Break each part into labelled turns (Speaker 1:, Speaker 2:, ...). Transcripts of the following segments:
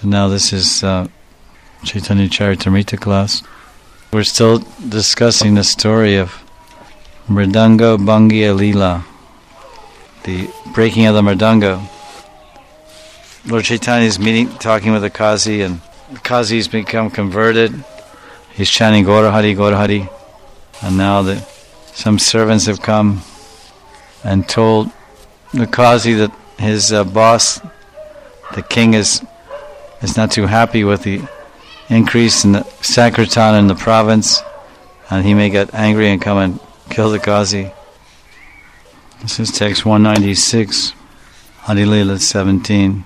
Speaker 1: So now this is Chaitanya Charitamrita class. We're still discussing the story of Mridanga Bhangiya Leela, the breaking of the Mridanga. Lord Chaitanya is talking with the Qazi, and the Qazi's become converted. He's chanting Gaura Hari, Gaura Hari. And now some servants have come and told the Qazi that his boss, the king, is not too happy with the increase in the Sankirtan in the province, and he may get angry and come and kill the Qazi. This is text 196, Adi Leela 17.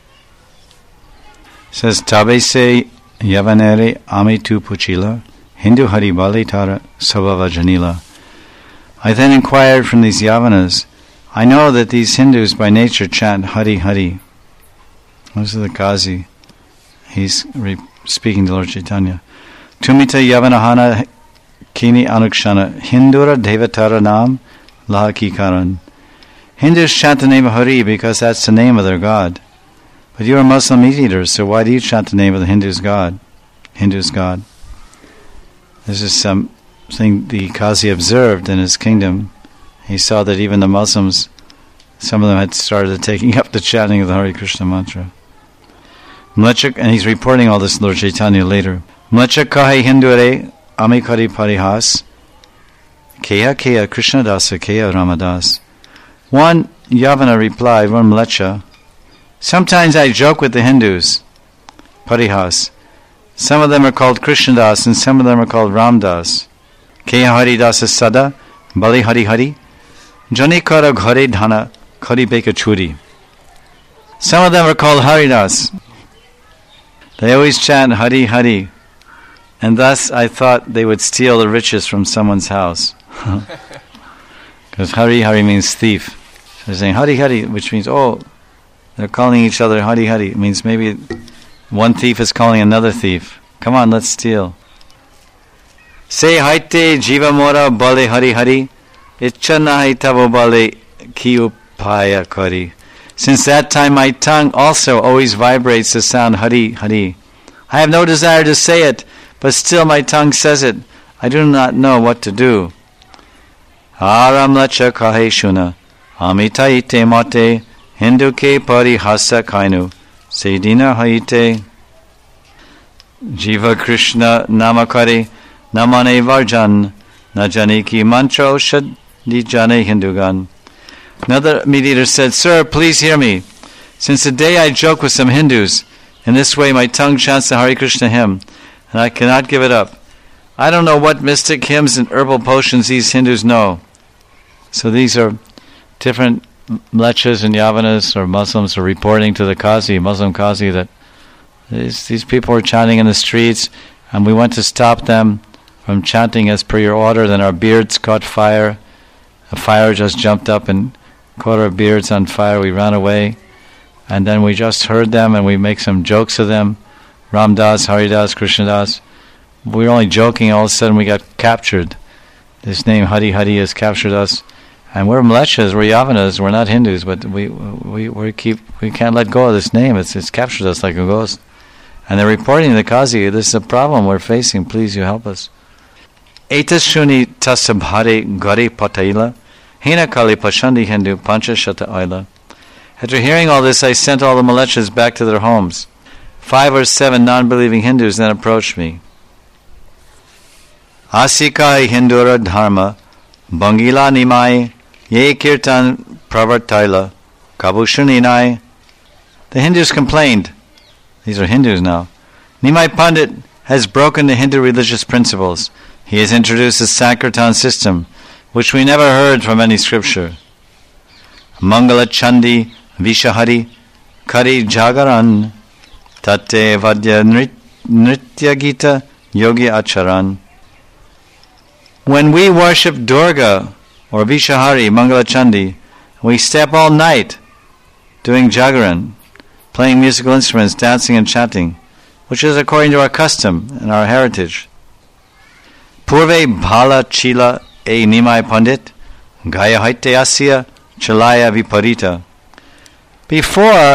Speaker 1: It says, Tabe se yavanere ami tu puchila, Hindu hari bali tara sabhava janila. I then inquired from these Yavanas, I know that these Hindus by nature chant Hari Hari. This is the Qazi. He's speaking to Lord Chaitanya. Tumita Yavanahana Kini Anukshana Hindura Devatara Nam Lahaki Karan. Hindus chant the name of Hari because that's the name of their god. But you are Muslim meat-eaters, so why do you chant the name of the Hindu's god? Hindu's god. This is something the Qazi observed in his kingdom. He saw that even the Muslims, some of them had started taking up the chanting of the Hare Krishna mantra. Mlechak, and he's reporting all this to Lord Chaitanya later. Mlechak kahe hindure amikari parihas, keya keya Krishna dasa keya Ramadas. One Yavana replied, one Mlecha, sometimes I joke with the Hindus, parihas. Some of them are called Krishnadas and some of them are called Ramdas. Keya Haridasa Sada, Bali Hari Hari, Jani Kara Ghare Dhana, Kari Beka Churi. Some of them are called Haridas. They always chant Hari Hari, and thus I thought they would steal the riches from someone's house. Because Hari Hari means thief. So they're saying Hari Hari, which means, they're calling each other Hari Hari. It means maybe one thief is calling another thief. Come on, let's steal. Say haite jiva mora bale Hari Hari, ichcha nahi tavo bale ki upaya kari. Since that time my tongue also always vibrates the sound Hari Hari. I have no desire to say it, but still my tongue says it. I do not know what to do. Aram lacha kahe shuna, amitaite mate, hindu ke pari hasa kainu, sedina haite. Jiva Krishna namakari, namane varjan, najani ki mantra oshad, dijane hindugan. Another meat-eater said, Sir, please hear me. Since the day I joke with some Hindus, in this way my tongue chants the Hare Krishna hymn, and I cannot give it up. I don't know what mystic hymns and herbal potions these Hindus know. So these are different Mlechas and Yavanas or Muslims are reporting to the Qazi, Muslim Qazi, that these people were chanting in the streets, and we went to stop them from chanting as per your order. Then our beards caught fire. A fire just jumped up and caught our beards on fire. We ran away, and then we just heard them and we make some jokes of them. Ramdas, Haridas, Krishnadas. We were only joking. All of a sudden we got captured. This name Hari Hari has captured us, and we're Mlechas, we're Yavanas, we're not Hindus, but we can't let go of this name. It's captured us like a ghost. And they're reporting to the Qazi, this is a problem we're facing. Please, you help us. Etas shuni tasabhare gare pataila, hina kali pashandi hindu pancha shata aila. After hearing all this, I sent all the Mlechas back to their homes. 5 or 7 non-believing Hindus then approached me. Asikai hindura dharma, bangila nimai, ye kirtan pravartaila, kabushaninai. The Hindus complained. These are Hindus now. Nimai Pandit has broken the Hindu religious principles. He has introduced a Sankirtan system, which we never heard from any scripture. Mangala Chandi Vishahari Kari Jagaran Tate Vadya Nritya Gita Yogi Acharan. When we worship Durga or Vishahari, Mangala Chandi, we stay up all night doing Jagaran, playing musical instruments, dancing and chanting, which is according to our custom and our heritage. Purve bhala chila e nimai pandit, gaya haite asya chalaya viparita. Before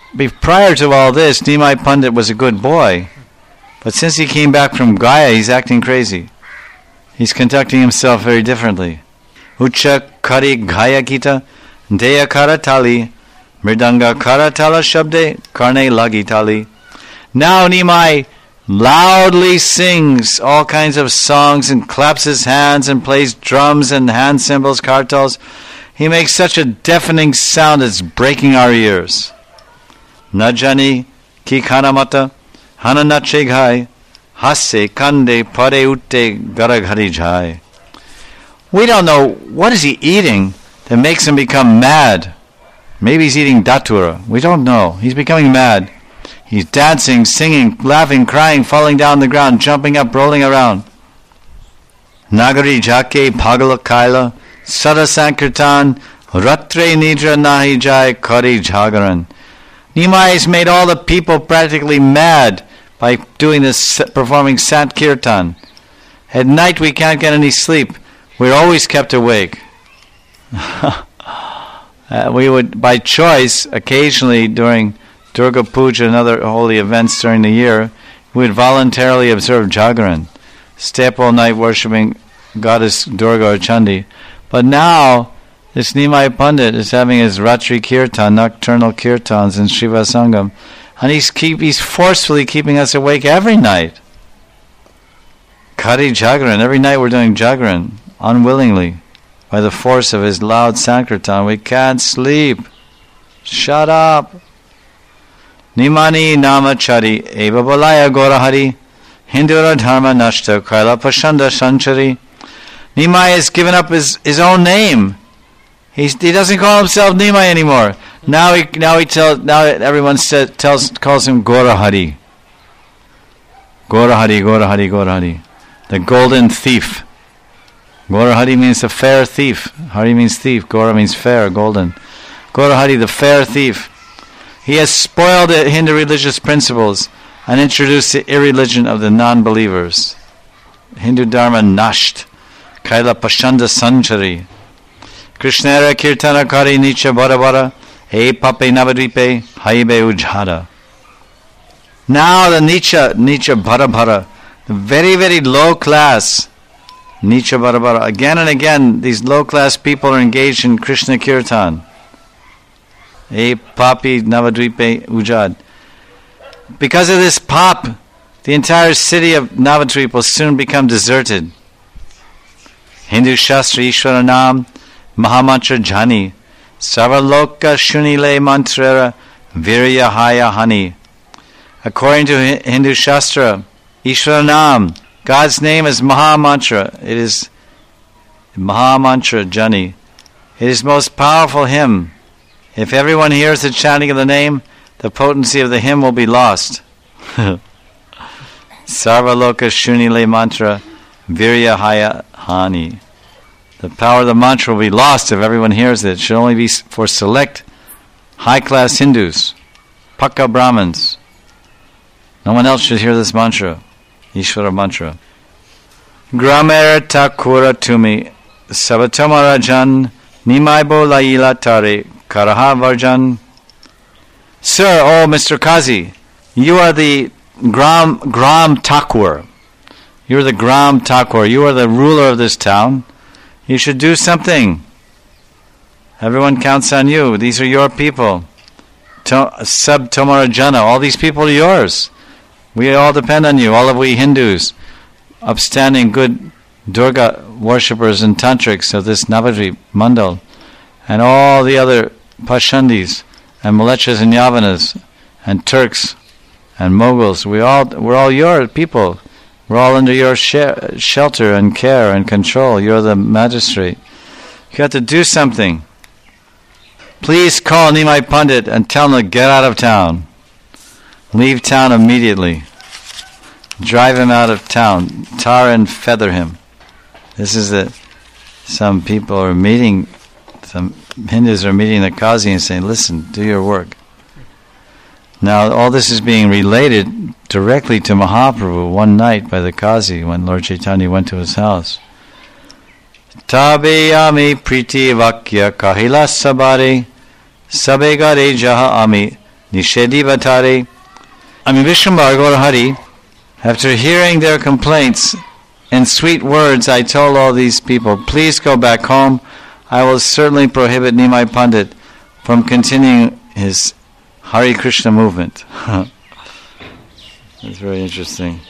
Speaker 1: prior to all this, Nimai Pandit was a good boy. But since he came back from Gaya, he's acting crazy. He's conducting himself very differently. Ucha kari Gaya kita, deya kara tali, mridanga kara tala shabde, karne lagi tali. Now Nimai loudly sings all kinds of songs and claps his hands and plays drums and hand cymbals, kartals. He makes such a deafening sound it's breaking our ears. Najani ki kanamata, hananache ghai, hasse kande pare utte garaghari jai. We don't know what is he eating that makes him become mad. Maybe he's eating datura. We don't know. He's becoming mad. He's dancing, singing, laughing, crying, falling down on the ground, jumping up, rolling around. Nagari jake pagala kaila, sada sankirtan, ratre nidra nahi jai kari jagaran. Nimai has made all the people practically mad by doing this, performing Sankirtan. At night we can't get any sleep. We're always kept awake. We would, by choice, occasionally during Durga Puja and other holy events during the year, we would voluntarily observe Jagaran, stay up all night worshipping Goddess Durga or Chandi. But now, this Nimai Pandit is having his Ratri Kirtan, nocturnal Kirtans in Shiva Sangam, and he's forcefully keeping us awake every night. Kari Jagaran, every night we're doing Jagaran, unwillingly, by the force of his loud Sankirtan. We can't sleep. Shut up. Nimani namachari eva balaya gorahari hindura dharma nashta kaila pashanda sanchari. Nimai has given up his own name. He doesn't call himself Nimai anymore. Now everyone calls him Gorahari. Gorahari. The golden thief. Gorahari means the fair thief. Hari means thief. Gora means fair, golden. Gorahari, the fair thief. He has spoiled the Hindu religious principles and introduced the irreligion of the non-believers. Hindu Dharma nasht. Kaila Pashanda Sanchari. Krishnera Kirtana Kari Nicha Bara He Pape Navadvipe Haibe Ujhara. Now the Nicha Bara, the very, very low class Nicha Bara. Again and again, these low class people are engaged in Krishna Kirtan. He Papi Navadvipe Ujad. Because of this pop, the entire city of Navadvip will soon become deserted. Hindu Shastra Ishvara Nam Mahamantra Jani Sarvaloka Shunile Mantrera Virya Haya Hani. According to Hindu Shastra, Ishvara Nam, God's name is Mahamantra. It is Mahamantra Jani. It is most powerful hymn. If everyone hears the chanting of the name, the potency of the hymn will be lost. Sarvaloka Shunile Mantra Virya Haya Hani. The power of the mantra will be lost if everyone hears it. It should only be for select high-class Hindus, Pakka Brahmins. No one else should hear this mantra, Ishvara mantra. Gramer Takura Tumi Sabatamarajan Nimaibo Laila Tare Karaha Varjan. Sir, oh Mr. Kazi, you are the Gram Thakur. You are the Gram Thakur. You are the ruler of this town. You should do something. Everyone counts on you. These are your people. Sab Tomarajana. All these people are yours. We all depend on you. All of we Hindus, upstanding good Durga worshippers and tantrics of this Navadvip Mandal, and all the other Pashandis and Malechas and Yavanas and Turks and Moguls. We're all your people. We're all under your shelter and care and control. You're the magistrate. You have to do something. Please call Nimai Pandit and tell him to get out of town. Leave town immediately. Drive him out of town. Tar and feather him. This is some people are meeting, some Hindus are meeting the Kazi and saying, listen, do your work. Now, all this is being related directly to Mahaprabhu one night by the Kazi when Lord Chaitanya went to his house. Tabeyami priti vakya kahila sabare sabegare jaha ami Nishedi Bhatari. Vishwambhara Gaura Hari, after hearing their complaints, in sweet words I told all these people, please go back home. I will certainly prohibit Nimai Pandit from continuing his Hare Krishna movement. That's very interesting.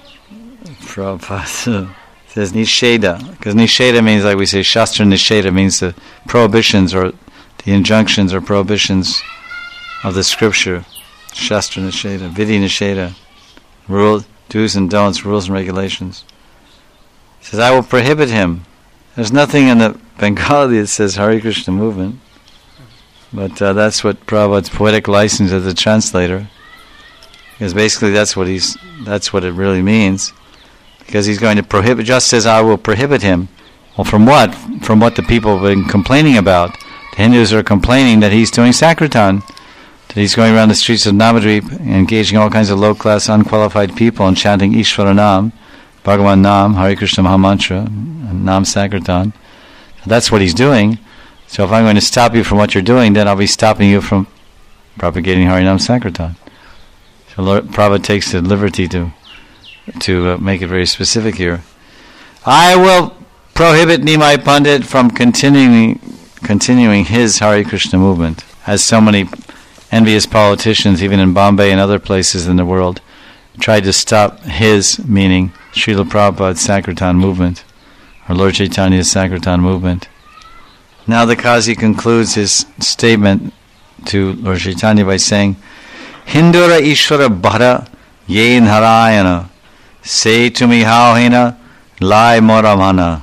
Speaker 1: Prabhupada says Nisheda, because Nisheda means, like we say, Shastra Nisheda means the prohibitions or the injunctions or prohibitions of the scripture. Shastra Nisheda, Vidhi Nisheda, rules, do's and don'ts, rules and regulations. He says, I will prohibit him. There's nothing in the Bengali that says Hare Krishna movement, but that's what Prabhupada's poetic license as a translator, because basically that's what it really means, because he's going to prohibit, just as I will prohibit him. Well, from what? From what the people have been complaining about. The Hindus are complaining that he's doing Sankirtan, that he's going around the streets of Navadvip, engaging all kinds of low-class, unqualified people and chanting Ishvara Nam, Bhagavan Nam, Hare Krishna Mahamantra, and Nam Sankirtan. That's what he's doing. So if I'm going to stop you from what you're doing, then I'll be stopping you from propagating Harinam Sankirtan. So Lord Prabhupada takes the liberty to make it very specific here. I will prohibit Nimai Pandit from continuing his Hare Krishna movement, as so many envious politicians, even in Bombay and other places in the world, tried to stop his, meaning Srila Prabhupada's Sankirtan movement, or Lord Chaitanya's Sankirtan movement. Now the Qazi concludes his statement to Lord Chaitanya by saying, Hindura Ishvara Bhara Ye Narayana, say to me how hina lai moramana.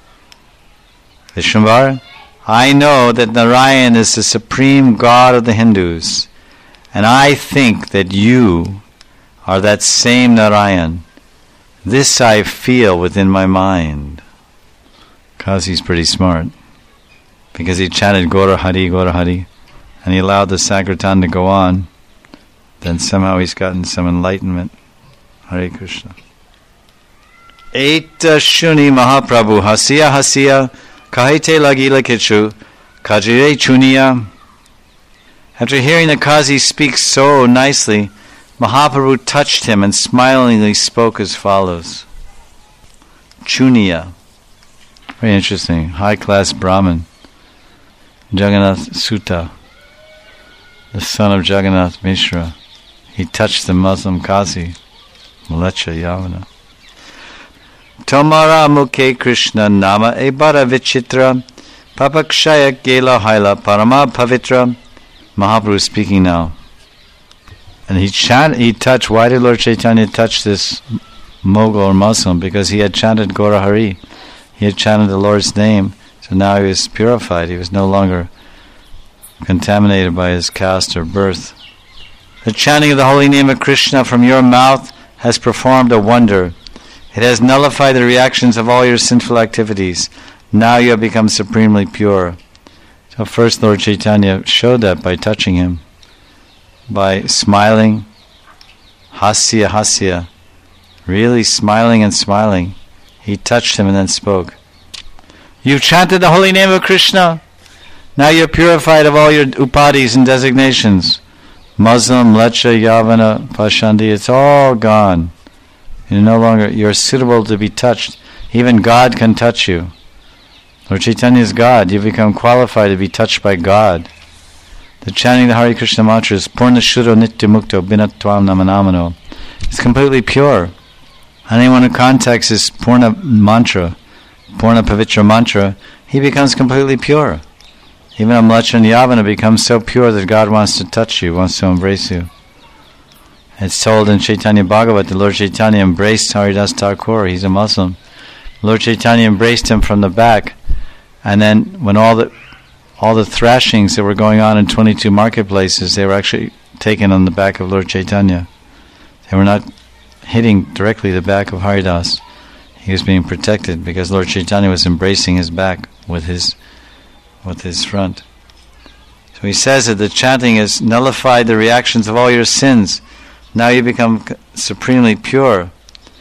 Speaker 1: Vishwambhara, I know that Narayan is the supreme God of the Hindus, and I think that you are that same Narayan. This I feel within my mind. Qazi's pretty smart, because he chanted Gaura Hari, and he allowed the Sankirtan to go on. Then somehow he's gotten some enlightenment. Hare Krishna. Eta Shuni Mahaprabhu Hasya Kahite Lagila Kichu Kajire Chuniya. After hearing the Qazi speak so nicely, Mahaprabhu touched him and smilingly spoke as follows. Chuniya. Very interesting. High-class Brahmin. Jagannath Sutta, the son of Jagannath Mishra. He touched the Muslim Qazi, Mlecha Yavana. Tomara mukhe Krishna nama ebara vichitra papakshaya gela haila parama pavitra. Mahaprabhu speaking now. And he touched, why did Lord Chaitanya touch this Mughal or Muslim? Because he had chanted Gaura Hari. He had chanted the Lord's name. So now he was purified. He was no longer contaminated by his caste or birth. The chanting of the holy name of Krishna from your mouth has performed a wonder. It has nullified the reactions of all your sinful activities. Now you have become supremely pure. So first Lord Chaitanya showed that by touching him, by smiling, hasya, really smiling and smiling. He touched him and then spoke. You've chanted the holy name of Krishna. Now you're purified of all your upadis and designations. Muslim, Lecha, Yavana, Pashandi, it's all gone. You're suitable to be touched. Even God can touch you. Lord Chaitanya is God. You become qualified to be touched by God. The chanting of the Hare Krishna mantra is Purna Shuddho Nitya Mukto Binatvam Namanamano. It's completely pure. Anyone who contacts this Purna mantra, Purna Pavitra mantra, he becomes completely pure. Even a Mlecha and Yavana becomes so pure that God wants to touch you, wants to embrace you. It's told in Chaitanya Bhagavat that Lord Chaitanya embraced Haridas Thakur. He's a Muslim. Lord Chaitanya embraced him from the back, and then when all the thrashings that were going on in 22 marketplaces, they were actually taken on the back of Lord Chaitanya. They were not hitting directly the back of Haridas. He was being protected because Lord Chaitanya was embracing his back with his front. So he says that the chanting has nullified the reactions of all your sins. Now you become supremely pure.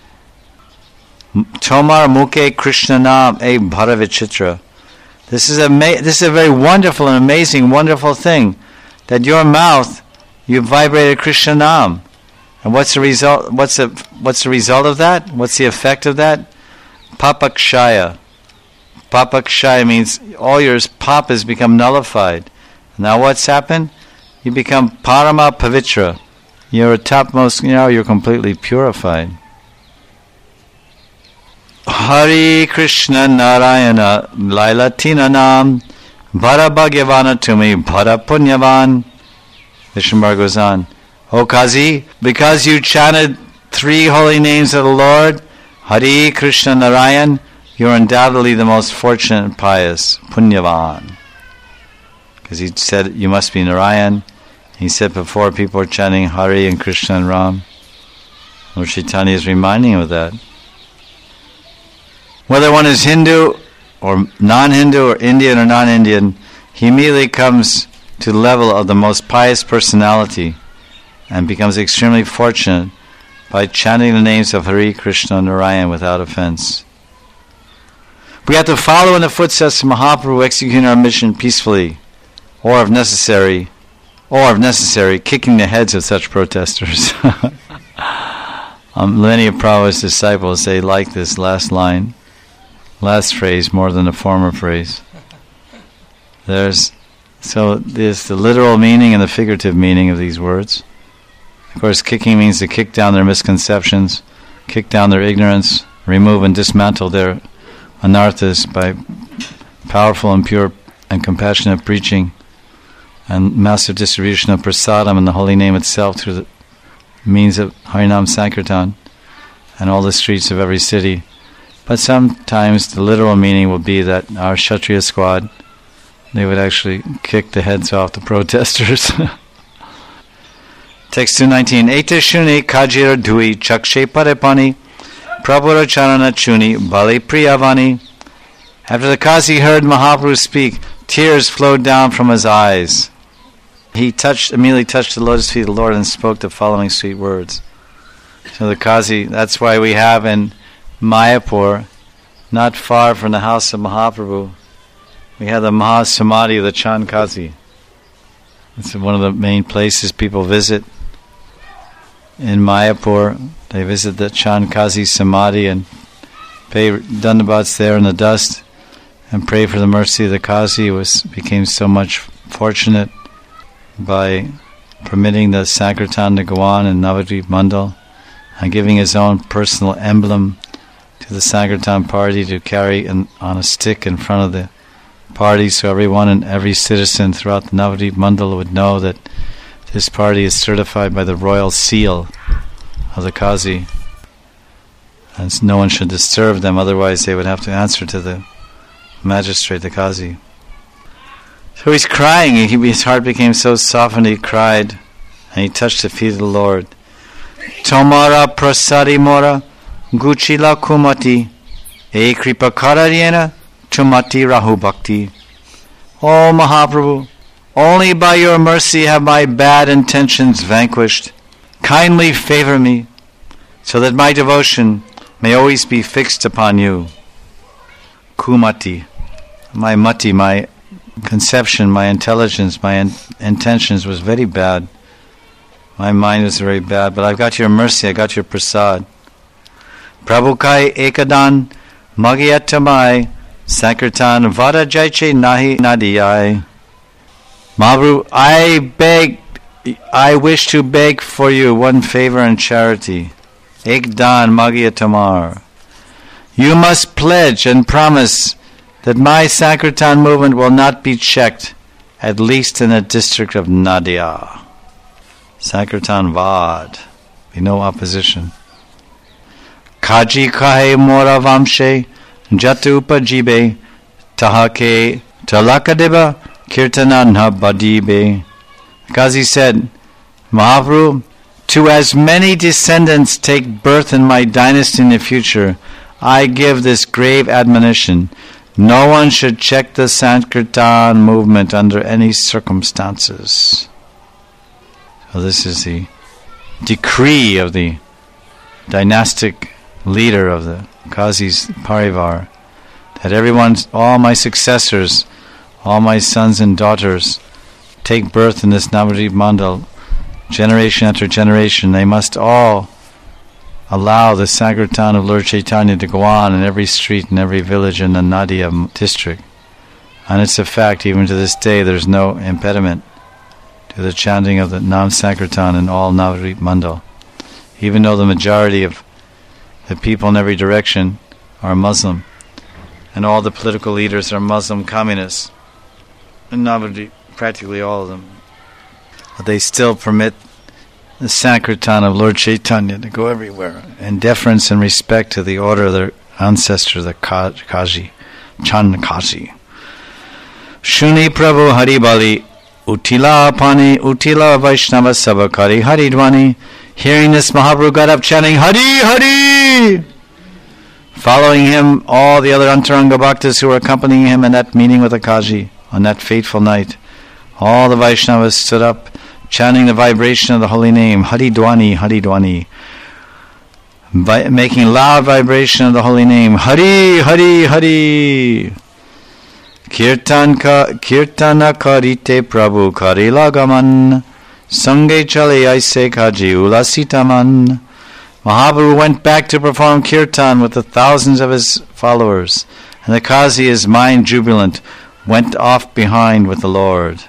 Speaker 1: Tomar mukhe Krishna nam e bharavichitra. This is a very wonderful and amazing, wonderful thing, that your mouth You vibrated Krishna Nam. And what's the result? What's the result of that? What's the effect of that? Papakshaya. Papakshaya means all your pop has become nullified. Now what's happened? You become Parama Pavitra. You're topmost, you're completely purified. Hari Krishna Narayana Lailatina Nam Bhara Bhagavana Tumi Bhara Punyavan. Vishnubar goes on. O Kazi, because you chanted 3 holy names of the Lord, Hari Krishna Narayan, you're undoubtedly the most fortunate and pious, Punyavan. Because he said you must be Narayan. He said before people are chanting Hari and Krishna and Ram. Lord Chaitanya is reminding him of that. Whether one is Hindu or non-Hindu or Indian or non-Indian, he immediately comes to the level of the most pious personality and becomes extremely fortunate by chanting the names of Hari Krishna and Narayan without offense. We have to follow in the footsteps of Mahaprabhu, executing our mission peacefully, or if necessary, kicking the heads of such protesters. Many of Prabhupada's disciples, they like this last phrase more than the former phrase. There's the literal meaning and the figurative meaning of these words. Of course, kicking means to kick down their misconceptions, kick down their ignorance, remove and dismantle their anarthas by powerful and pure and compassionate preaching and massive distribution of prasadam and the holy name itself through the means of Harinam Sankirtan and all the streets of every city. But sometimes the literal meaning will be that our Kshatriya squad, they would actually kick the heads off the protesters. Text 219. Ete shuni kajira dui chakshe parepani prabhura charana chuni bali priyavani. After the Kazi heard Mahaprabhu speak, tears flowed down from his eyes. He immediately touched the lotus feet of the Lord and spoke the following sweet words. So the Kazi, that's why we have in Mayapur, not far from the house of Mahaprabhu, we have the Mahasamadhi of the Chand Kazi. It's one of the main places people visit. In Mayapur, they visit the Chand Kazi Samadhi and pay dandavats there in the dust and pray for the mercy of the Kazi, who became so much fortunate by permitting the Sankirtan to go on in Navadvip Mandal and giving his own personal emblem to the Sankirtan party to carry on a stick in front of the party, so everyone and every citizen throughout the Navadvip Mandal would know that this party is certified by the royal seal of the Kazi, and no one should disturb them, otherwise they would have to answer to the magistrate, the Kazi. So he's crying, his heart became so softened, he cried, and he touched the feet of the Lord. Tomara prasadi mora guchila kumati e kripa kararyena chumati rahu bhakti. O Mahaprabhu, only by your mercy have my bad intentions vanquished. Kindly favor me, so that my devotion may always be fixed upon you. Kumati, my mati, my conception, my intelligence, my intentions was very bad. My mind was very bad, but I've got your mercy, I got your prasad. Prabhukai ekadan magiyatamai sankirtan vada jaiche nahi nadiyai. Mahaprabhu, I wish to beg for you one favor and charity. Ekdan magiyatamar. You must pledge and promise that my Sankirtan movement will not be checked, at least in the district of Nadia. Sankirtan Vad, be no opposition. Kaji kahe mora vamshe jatu upajibe tahake talakadeva kirtananha badibe. Kazi said, Mahaprabhu, to as many descendants take birth in my dynasty in the future, I give this grave admonition. No one should check the Sankirtan movement under any circumstances. So this is the decree of the dynastic leader of the Kazi's Parivar, that all my successors, all my sons and daughters, take birth in this Navadvip Mandal generation after generation, they must all allow the Sankirtan of Lord Chaitanya to go on in every street and every village in the Nadia district. And it's a fact, even to this day, there's no impediment to the chanting of the Nam Sankirtan in all Navadvip Mandal. Even though the majority of the people in every direction are Muslim, and all the political leaders are Muslim communists, in Navadvip, practically all of them, but they still permit the Sankirtan of Lord Chaitanya to go everywhere, in deference and respect to the order of their ancestor, the Kaji, Chand Kaji. Shuni Prabhu Haribali, Utila Pani, Utila Vaishnava Sabakari Haridwani. Hearing this, Mahaprabhu got up chanting, Hari Hari! Following him, all the other Antaranga Bhaktas who were accompanying him in that meeting with the Kaji on that fateful night. All the Vaishnavas stood up, chanting the vibration of the holy name, Haridwani, Haridwani, making loud vibration of the holy name, Hari, Hari, Hari. Kirtana karite Prabhu karila gaman, sange chale aise kaji ulasitaman. Mahaprabhu went back to perform kirtan with the thousands of his followers, and the Kazi, his mind jubilant, went off behind with the Lord.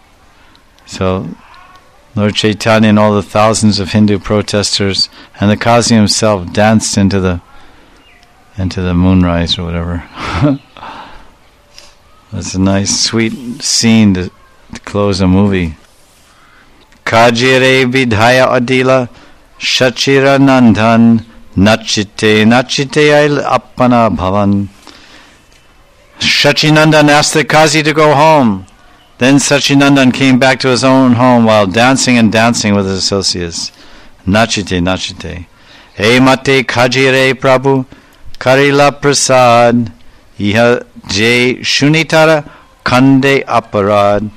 Speaker 1: So Lord Chaitanya and all the thousands of Hindu protesters and the Kazi himself danced into the moonrise or whatever. That's a nice, sweet scene to close a movie. Kajire vidhaya adila shachira nandan nachite appana bhavan. Shachinandan asked the Kazi to go home. Then Sachinandan came back to his own home while dancing with his associates. Nachite. Hey mate Kajire Prabhu Karila Prasad Iha J. Shunitara Kande Aparad.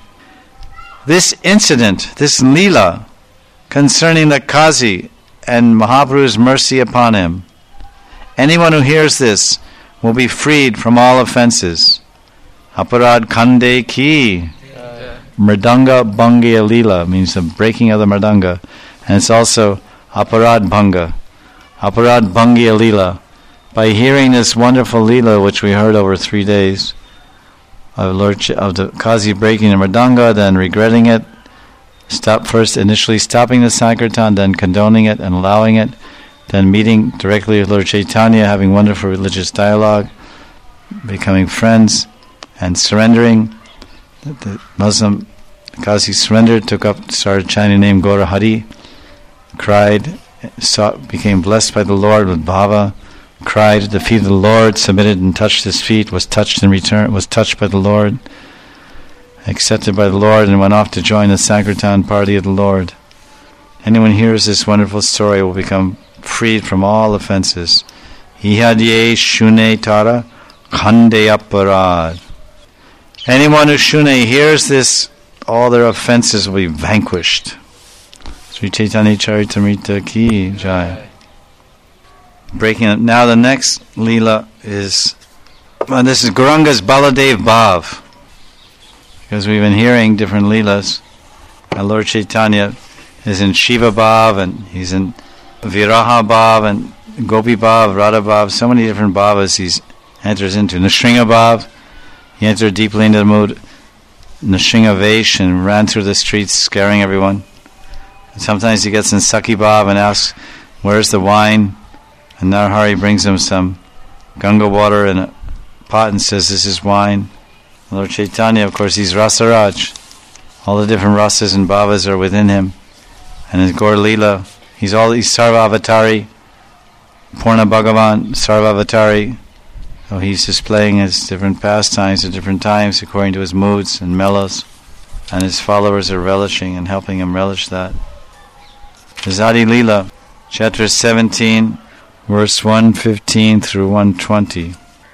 Speaker 1: This incident, this Leela, concerning the Kazi and Mahaprabhu's mercy upon him, anyone who hears this will be freed from all offenses. Aparad Kande Ki. Mridanga Bhangya Leela means the breaking of the Mridanga, and it's also Aparad Bhanga. Aparad Bhangya Leela. By hearing this wonderful Leela, which we heard over 3 days, of the Kazi breaking the Mridanga, then regretting it, initially stopping the Sankirtan, then condoning it and allowing it, then meeting directly with Lord Chaitanya, having wonderful religious dialogue, becoming friends, and surrendering. The Muslim Kazi surrendered, started chanting the name Gaura Hari, cried, became blessed by the Lord with bhava, cried at the feet of the Lord, submitted and touched his feet, was touched in return, was touched by the Lord, accepted by the Lord, and went off to join the Sankirtan party of the Lord. Anyone hears this wonderful story will become freed from all offenses. Ihadye shune tara khande aparad. Anyone who shune hears this, all their offenses will be vanquished. Sri Chaitanya Charitamrita ki jai. Breaking it. Now the next Leela is, this is Gauranga's Baladev Bhav. Because we've been hearing different Leelas. And Lord Chaitanya is in Shiva Bhav, and he's in Viraha Bhav, and Gopi Bhav, Radha Bhav, so many different Bhavas he enters into. Nrsinga Bhav, he entered deeply into the mood, Nrsinga Vesh, and ran through the streets scaring everyone. And sometimes he gets in Sakhi Bhav and asks, where's the wine? And Narhari brings him some Ganga water in a pot and says, this is wine. Lord Chaitanya, of course, he's Rasaraj. All the different rasas and bhavas are within him. And in Gaur Leela, he's Sarva Avatari, Purna Bhagavan, Sarva Avatari. So he's displaying his different pastimes at different times according to his moods and mellows. And his followers are relishing and helping him relish that. Azadi Leela, chapter 17, verse 115 through 120.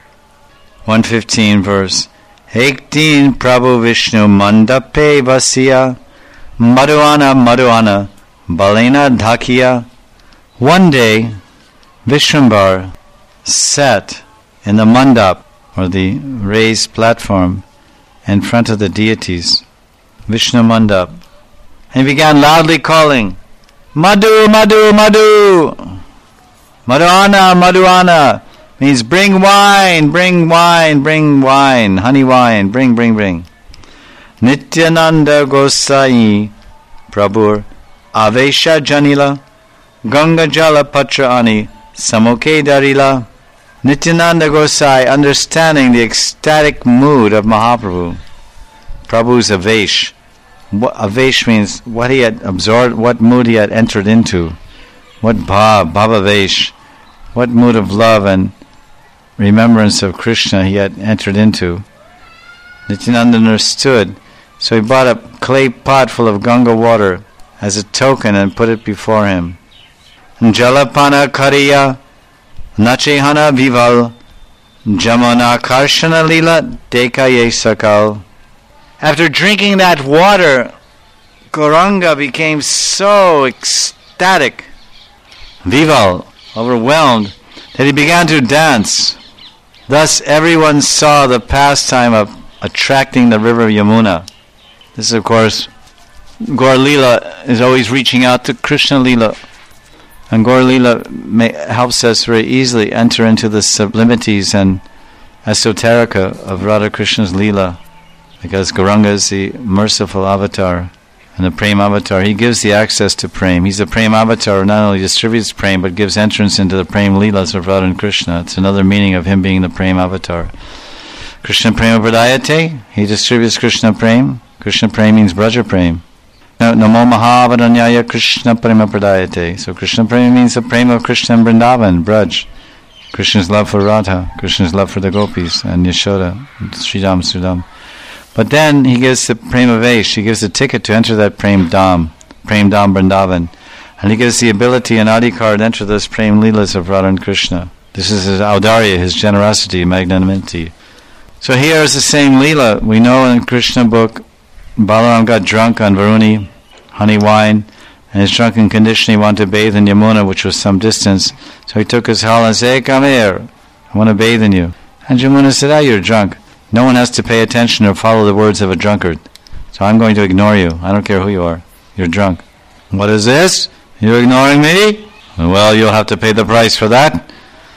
Speaker 1: 115 verse. Ek din Prabhu Vishnu mandape vasya, Madhuana, balena dhakiya. One day, Vishrambar sat in the mandap, or the raised platform, in front of the deities. Vishnu mandap. And he began loudly calling, Madhu, Madhu, Madhu. Madhuana, Madhuana means bring wine, bring wine, bring wine, honey wine, bring. Nityananda Gosai Prabhur Avesha Janila Ganga Jala Patra Ani Samuke Darila. Nityananda Gosai, understanding the ecstatic mood of Mahaprabhu, Prabhu's Avesh. Avesh means what he had absorbed, what mood he had entered into, what bhavavesh, what mood of love and remembrance of Krishna he had entered into. Nityananda understood, so he brought a clay pot full of Ganga water as a token and put it before him. Jalapana Kariya Nachehana Vival Jamana Karshana Lila Dekaye Sakal. After drinking that water, Gauranga became so ecstatic, Vival, overwhelmed, that he began to dance. Thus everyone saw the pastime of attracting the river Yamuna. This, of course, Gaur Lila is always reaching out to Krishna Lila. And Gaur Lila helps us very easily enter into the sublimities and esoterica of Radha Krishna's Lila. Because Gauranga is the merciful avatar and the Prem avatar. He gives the access to Prem. He's the Prem avatar, not only distributes Prem, but gives entrance into the Prem Leelas of Radha and Krishna. It's another meaning of him being the Prem avatar. Krishna Prema Pradayate, he distributes Krishna Prem. Krishna Prem means Braja Prem. Namo Mahavadanyaya Krishna Prema Pradayate. So Krishna Prema means the Prem of Krishna and Vrindavan, Braj. Krishna's love for Radha, Krishna's love for the gopis, and Yashoda, and Sridham, Sudam. But then he gives the Prema Vesh, he gives the ticket to enter that Prem Dham Vrindavan. And he gives the ability and adhikar to enter those Prem Leelas of Radha and Krishna. This is his audarya, his generosity, magnanimity. So here is the same Leela. We know in the Krishna book, Balaram got drunk on Varuni, honey wine, and his drunken condition he wanted to bathe in Yamuna, which was some distance. So he took his hal and said, hey, come here, I want to bathe in you. And Yamuna said, you're drunk. No one has to pay attention or follow the words of a drunkard. So I'm going to ignore you. I don't care who you are. You're drunk. What is this? You're ignoring me? Well, you'll have to pay the price for that.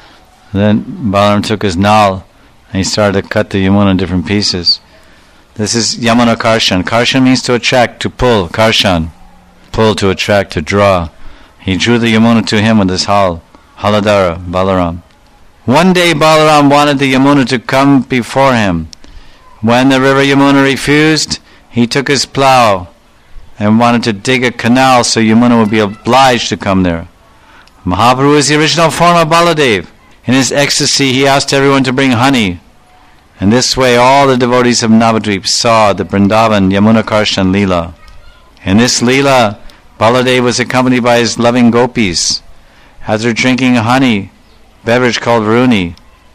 Speaker 1: Then Balaram took his nal and he started to cut the Yamuna in different pieces. This is Yamuna Karshan. Karshan means to attract, to pull. Karshan. Pull, to attract, to draw. He drew the Yamuna to him with his hal. Haladara, Balaram. One day Balaram wanted the Yamuna to come before him. When the river Yamuna refused, he took his plough and wanted to dig a canal so Yamuna would be obliged to come there. Mahaprabhu is the original form of Baladev. In his ecstasy, he asked everyone to bring honey. And this way all the devotees of Navadvip saw the Vrindavan Yamuna Karshan Leela. In this Leela, Baladev was accompanied by his loving gopis. After drinking honey, beverage called Varuni,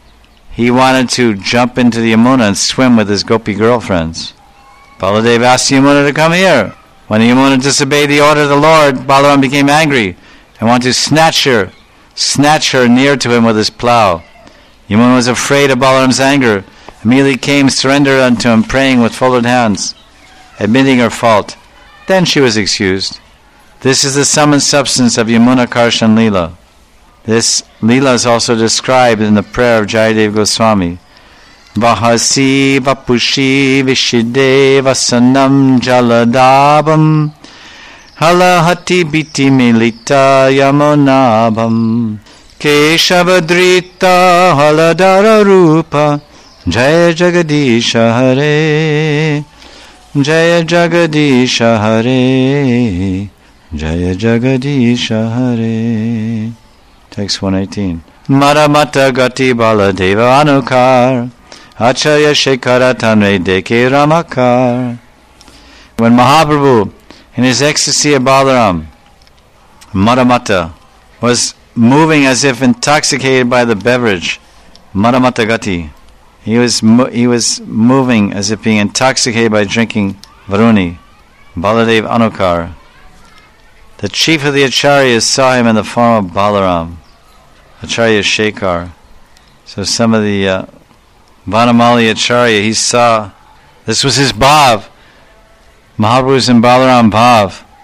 Speaker 1: he wanted to jump into the Yamuna and swim with his gopi girlfriends. Baladev asked Yamuna to come here. When Yamuna disobeyed the order of the Lord, Balaram became angry and wanted to snatch her near to him with his plough. Yamuna was afraid of Balaram's anger, immediately came, surrendered unto him, praying with folded hands, admitting her fault. Then she was excused. This is the sum and substance of Yamuna Karshan Leela. This Leela is also described in the prayer of Jayadev Goswami. Vahasi vapushi vishide vasanam jaladabam halahati biti milita yamunabam keshavadrita haladara rupa jaya jagadisha hare jaya jagadisha hare jaya jagadisha hare. Text 118. Maramata gati baladeva anukar acharya shekara tanre deke ramakar. When Mahaprabhu, in his ecstasy of Balaram, Maramata, was moving as if intoxicated by the beverage, Maramata gati, he was moving as if being intoxicated by drinking Varuni, Baladev Anukar. The chief of the Acharyas saw him in the form of Balaram, Acharya Shekhar. So some of the Vanamali Acharya, he saw, this was his bhav. Mahaprabhu was in Balaram bhav.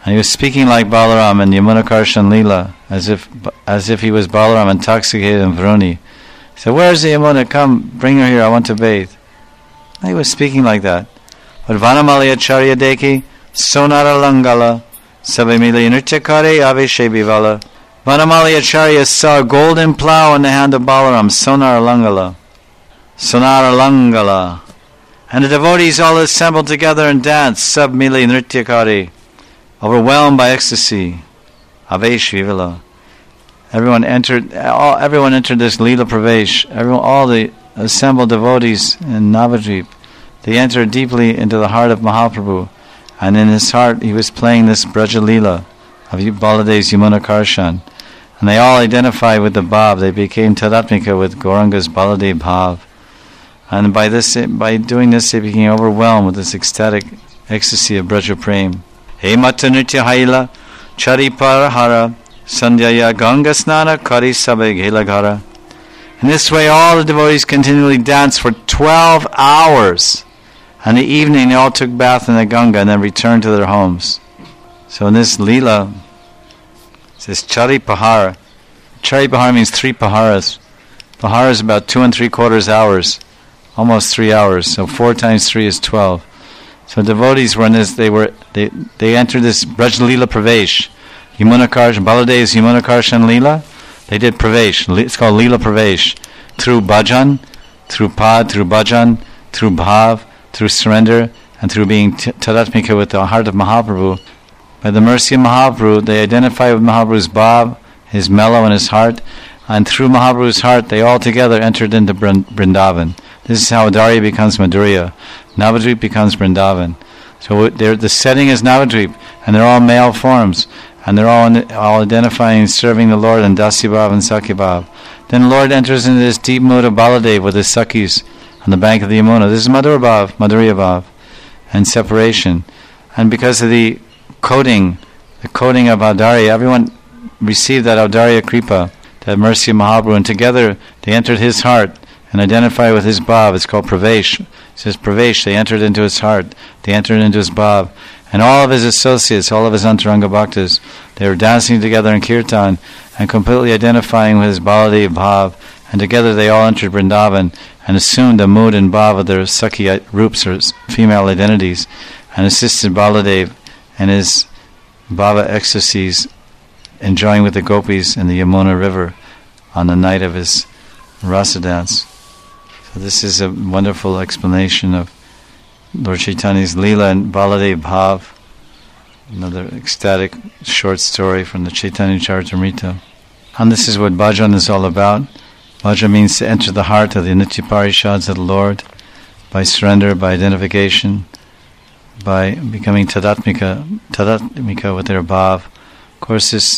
Speaker 1: And he was speaking like Balaram in Yamunakarshan Leela, as if he was Balaram intoxicated in Varuni. He said, "Where's the Yamuna? Come, bring her here, I want to bathe." And he was speaking like that. But Vanamali Acharya Deki, Sonara Langala, Sabimili Nrityakare Ave Shebivala. Vanamali Acharya saw a golden plow in the hand of Balaram, Sonara Langala. Sonara Langala. And the devotees all assembled together and danced, Sabmili Nrityakare, overwhelmed by ecstasy. Ave Shebivala. Everyone entered this Leela Pravesh. All the assembled devotees in Navadvip, they entered deeply into the heart of Mahaprabhu, and in his heart he was playing this Braja Leela of Baladev's Yamunakarshan, and they all identified with the Bhav. They became Tadatmika with Gauranga's Baladev Bhav, and by doing this they became overwhelmed with this ecstatic ecstasy of Braja Prem. He Mata Nritya Haila Chari Parahara Sandhyaya Ganga Snana Kari Sabe Gelagara. In this way all the devotees continually danced for 12 hours. And in the evening they all took bath in the Ganga and then returned to their homes. So in this Leela, it says Chari Pahara. Chari Pahara means 3 Paharas. Pahara is about 2 3/4 hours. Almost 3 hours. So 4 times 3 is 12. So devotees were in this, they entered this Braj Leela Pravesh. Yamunakarshan, Baladev's Yamunakarshan Leela, they did Pravesh. It's called Leela Pravesh. Through bhajan, through pad, through bhajan, through bhav, through surrender, and through being tadatmika with the heart of Mahaprabhu. By the mercy of Mahaprabhu, they identify with Mahaprabhu's bhav, his mellow in his heart, and through Mahaprabhu's heart, they all together entered into Vrindavan. This is how Audarya becomes Madhurya. Navadvip becomes Vrindavan. So the setting is Navadvip, and they're all male forms. And they're all identifying and serving the Lord in Dasya Bhav and Sakya Bhav. Then the Lord enters into this deep mood of Baladev with his Sakhis on the bank of the Yamuna. This is Madhurya Bhav, and separation. And because of the coating of Audarya, everyone received that Audarya Kripa, that mercy of Mahaprabhu, and together they entered his heart and identified with his Bhav. It's called Pravesh. It says Pravesh, they entered into his heart, they entered into his Bhav. And all of his associates, all of his Antaranga Bhaktas, they were dancing together in Kirtan and completely identifying with his Baladev Bhav. And together they all entered Vrindavan and assumed the mood and Bhav of their Sakhi Roops or female identities and assisted Baladev and his Bhava ecstasies, enjoying with the gopis in the Yamuna river on the night of his Rasa dance. So this is a wonderful explanation of Lord Chaitanya's Leela and Baladev Bhav, another ecstatic short story from the Chaitanya Charitamrita. And this is what bhajan is all about. Bhajan means to enter the heart of the Nitya Parishads of the Lord by surrender, by identification, by becoming tadatmika with their bhav. Of course, this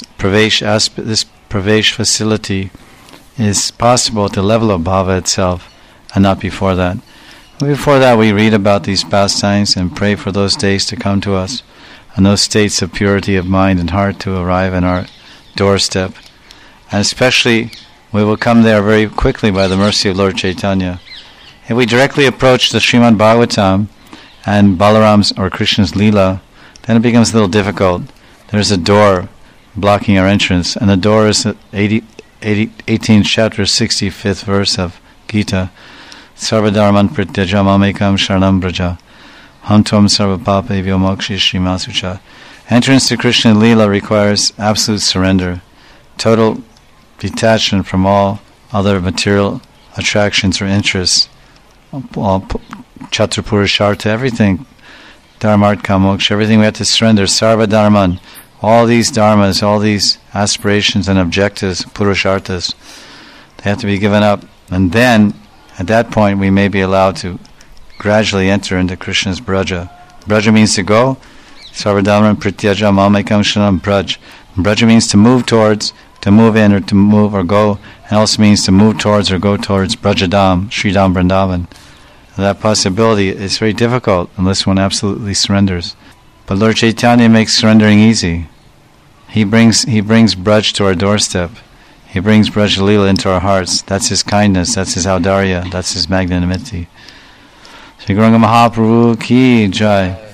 Speaker 1: pravesh facility is possible at the level of bhava itself and not before that. Before that, we read about these pastimes and pray for those days to come to us and those states of purity of mind and heart to arrive in our doorstep. And especially, we will come there very quickly by the mercy of Lord Chaitanya. If we directly approach the Srimad Bhagavatam and Balaram's or Krishna's Leela, then it becomes a little difficult. There's a door blocking our entrance, and the door is the 18th chapter, 65th verse of Gita. Sarvadharman pratyajam amekam sharanam braja hantam sarvapapevyo mokshi shrimasucha. Entrance to Krishna Leela requires absolute surrender, total detachment from all other material attractions or interests, all chaturpurushartha, everything, dharmartha moksha, everything we have to surrender, sarvadharman, all these dharmas, all these aspirations and objectives, purusharthas, they have to be given up, and then at that point, we may be allowed to gradually enter into Krishna's Braja. Braja means to go. Sarvadharman pratyajam amekam shanam braj. Braja means to move towards, to move in or to move or go. It also means to move towards or go towards Brajadam, Sridham Vrindavan. That possibility is very difficult unless one absolutely surrenders. But Lord Chaitanya makes surrendering easy. He brings Braj to our doorstep. He brings Braj Leela into our hearts. That's his kindness, that's his audarya, that's his magnanimity. Shri Gauranga Mahaprabhu ki jai.